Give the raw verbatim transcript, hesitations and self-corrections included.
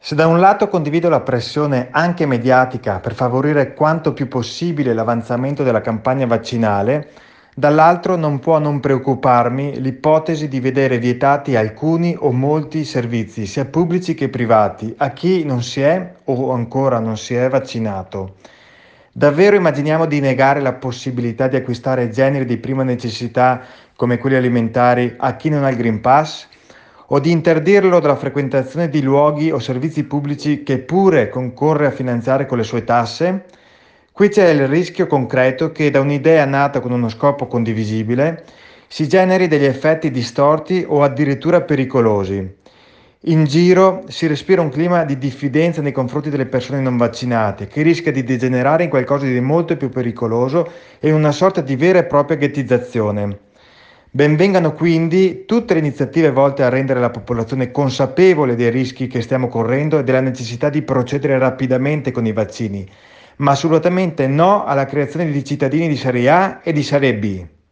Se da un lato condivido la pressione anche mediatica per favorire quanto più possibile l'avanzamento della campagna vaccinale, dall'altro non può non preoccuparmi l'ipotesi di vedere vietati alcuni o molti servizi, sia pubblici che privati, a chi non si è o ancora non si è vaccinato. Davvero immaginiamo di negare la possibilità di acquistare generi di prima necessità come quelli alimentari a chi non ha il Green Pass? O di interdirlo dalla frequentazione di luoghi o servizi pubblici che pure concorre a finanziare con le sue tasse? Qui c'è il rischio concreto che da un'idea nata con uno scopo condivisibile si generi degli effetti distorti o addirittura pericolosi. In giro si respira un clima di diffidenza nei confronti delle persone non vaccinate, che rischia di degenerare in qualcosa di molto più pericoloso e in una sorta di vera e propria ghettizzazione. Benvengano quindi tutte le iniziative volte a rendere la popolazione consapevole dei rischi che stiamo correndo e della necessità di procedere rapidamente con i vaccini, ma assolutamente no alla creazione di cittadini di serie A e di serie B.